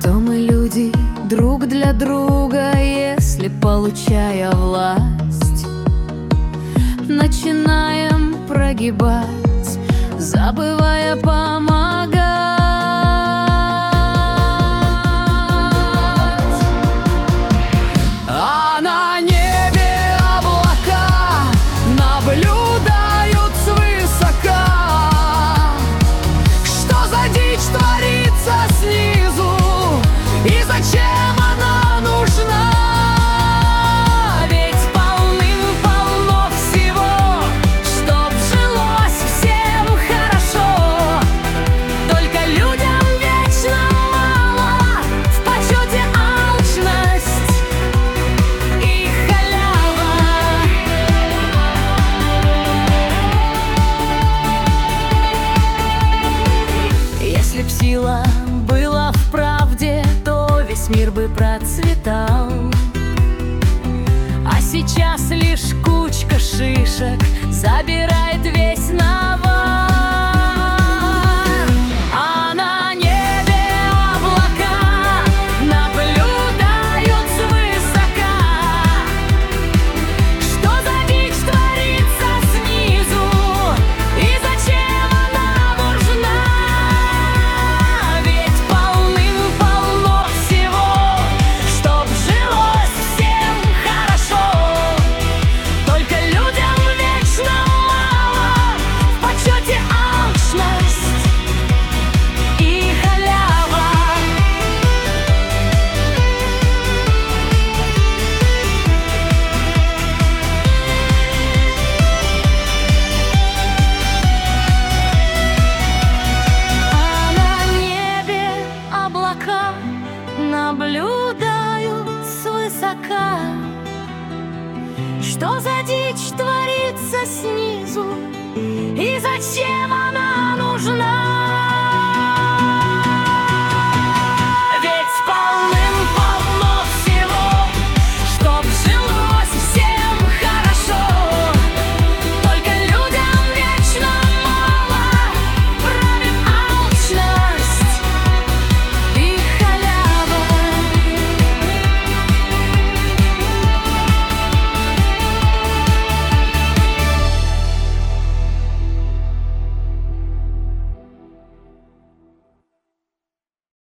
Кто мы, люди, друг для друга, если, получая власть, начинаем прогибать, забывая помогать. А на небе облака наблюдают свысока. Что за дичь творится снизу, и зачем она нужна? Ведь полным-полно всего, чтоб жилось всем хорошо. Только людям вечно мало, в почете алчность и халява. Если б сила была в правде, то весь мир бы процветал. А сейчас лишь кучка шишек забирает весь навар. А на небе облака наблюдают свысока. Что за дичь творится снизу, и зачем она нужна? Ведь полным-полно всего, чтоб жилось всем хорошо. Только людям вечно мало, в почете алчность и халява. А на небе облака наблюдают свысока. Что за дичь творится снизу, и зачем она нужна?